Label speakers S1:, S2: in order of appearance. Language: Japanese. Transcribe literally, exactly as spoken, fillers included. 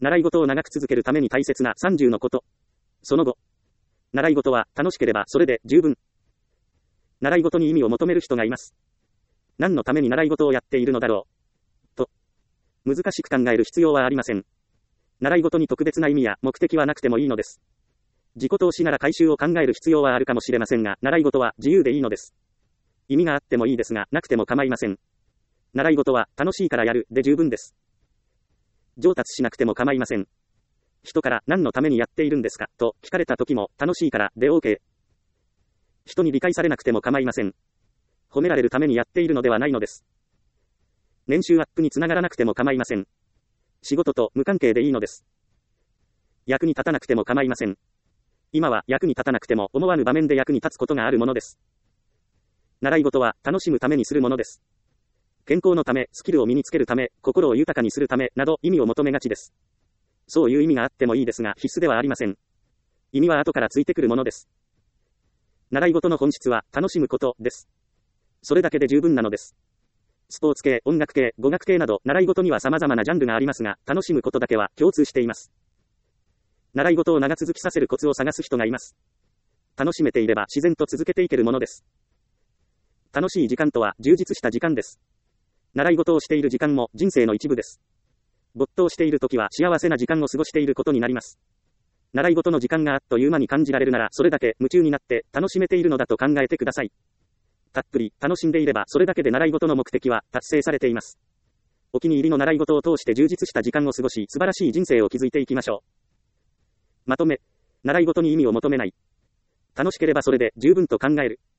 S1: 習い事を長く続けるために大切なさんじゅうのこと。その後。習い事は楽しければそれで十分。習い事に意味を求める人がいます。何のために習い事をやっているのだろう。と。難しく考える必要はありません。習い事に特別な意味や目的はなくてもいいのです。自己投資なら回収を考える必要はあるかもしれませんが、習い事は自由でいいのです。意味があってもいいですが、なくても構いません。習い事は楽しいからやるで十分です。上達しなくても構いません。人から何のためにやっているんですかと聞かれた時も楽しいからで OK。人に理解されなくても構いません。褒められるためにやっているのではないのです。年収アップにつながらなくても構いません。仕事と無関係でいいのです。役に立たなくても構いません。今は役に立たなくても思わぬ場面で役に立つことがあるものです。習い事は楽しむためにするものです。健康のため、スキルを身につけるため、心を豊かにするためなど意味を求めがちです。そういう意味があってもいいですが必須ではありません。意味は後からついてくるものです。習い事の本質は楽しむことです。それだけで十分なのです。スポーツ系、音楽系、語学系など習い事には様々なジャンルがありますが、楽しむことだけは共通しています。習い事を長続きさせるコツを探す人がいます。楽しめていれば自然と続けていけるものです。楽しい時間とは充実した時間です。習い事をしている時間も人生の一部です。没頭しているときは幸せな時間を過ごしていることになります。習い事の時間があっという間に感じられるなら、それだけ夢中になって楽しめているのだと考えてください。たっぷり楽しんでいればそれだけで習い事の目的は達成されています。お気に入りの習い事を通して充実した時間を過ごし、素晴らしい人生を築いていきましょう。まとめ、習い事に意味を求めない。楽しければそれで十分と考える。